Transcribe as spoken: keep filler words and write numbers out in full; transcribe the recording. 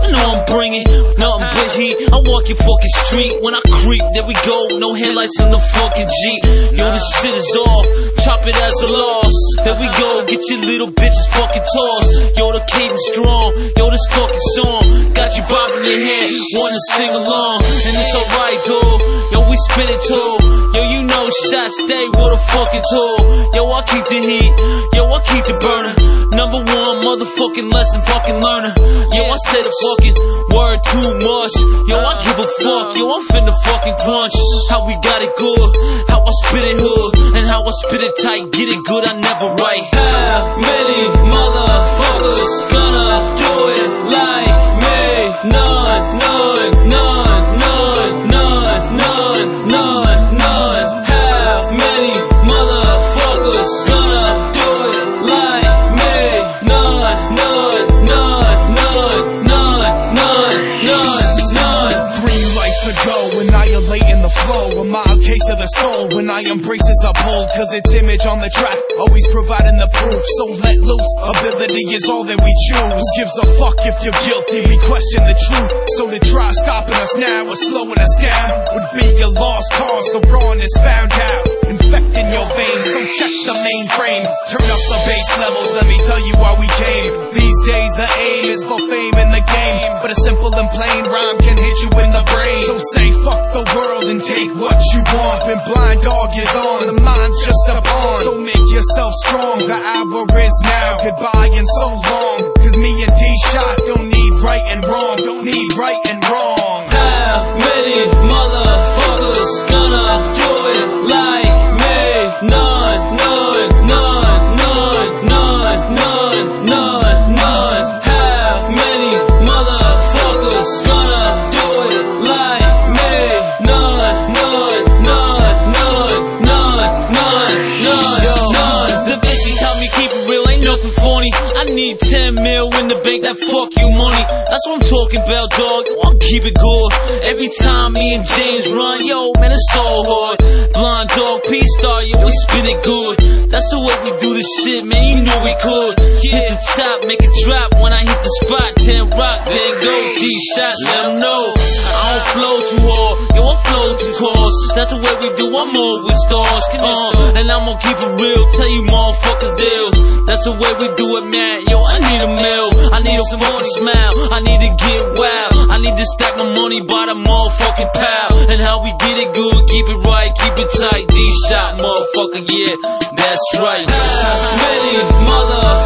I know I'm bringing nothing but heat. I walk your fucking street. When I creep, there we go. No headlights in the fucking Jeep. Yo, this shit is off. Chop it as a loss. There we go. Get your little bitches fucking tossed. Yo, the cadence strong. Yo, this fucking song got you bobbing your head. Wanna sing along, and it's alright, dude. Yo, we spit it too. Yo, you know shots stay with a fucking tool. Yo, I keep the heat. Yo, I keep the burner. Number one motherfucking lesson fucking learner. Yo, I say the fucking word too much. Yo, I give a fuck. Yo, I'm finna fucking crunch. How we got it good, how I spit it hood, and how I spit it tight. Get it good, I never write. How many motherfuckers gonna do it like me? None, none, none, none, none, none, none, none. How many motherfuckers gonna do it like me? None, none, none, none, none, none, none, none. Green light to go, annihilating the flow. A mild case of the soul when I embrace as I pull. Cause it's image on the track, always providing the proof. So let loose, ability is all that we choose. Who gives a fuck if you're guilty? We question the truth. So to try stopping us now or slowing us down would be a lost cause. The rawness found out, infecting your veins. So check the mainframe, turn up the bass levels. Let me tell you why we came. These days the aim is for fame in the game, but a simple and plain rhyme can hit you in the brain. So say fuck the world and take what you want. When blind dog is on, the mind's just a pawn. So make yourself strong, the hour is now. Goodbye and so long, cause me and D-Shot don't need right and wrong. Don't need right and wrong. How many motherfuckers gonna do it like me? None, none, none, none, none, none, none, none. How many motherfuckers gonna do it like me? None, none, none, none, none, none, none, none. The bitches help me keep it real, ain't nothing funny. I need ten mil in the bank, that fuck you money. That's what I'm talking about, dog. Yo, I'll keep it good. Every time me and James run, yo, man, it's so hard. Blind dog, P-Star, yo, we spin it good. That's the way we do this shit, man, you knew we could. Hit the top, make it drop when I hit the spot. Ten rock, then go, D-Shot, let them know. I don't flow too hard, yo, I flow too close. That's the way we do, I'm over with stars. Uh, and I'm gonna keep it real, tell you motherfuckers deals. That's the way we do it, man, yo, I need a meal. I need a fucking smile, I need to get wild. I need to stack my money by the motherfucking pile. And how we get it good, keep it right, keep it tight. D-Shot, motherfucker, yeah, that's right. How many motherfuckers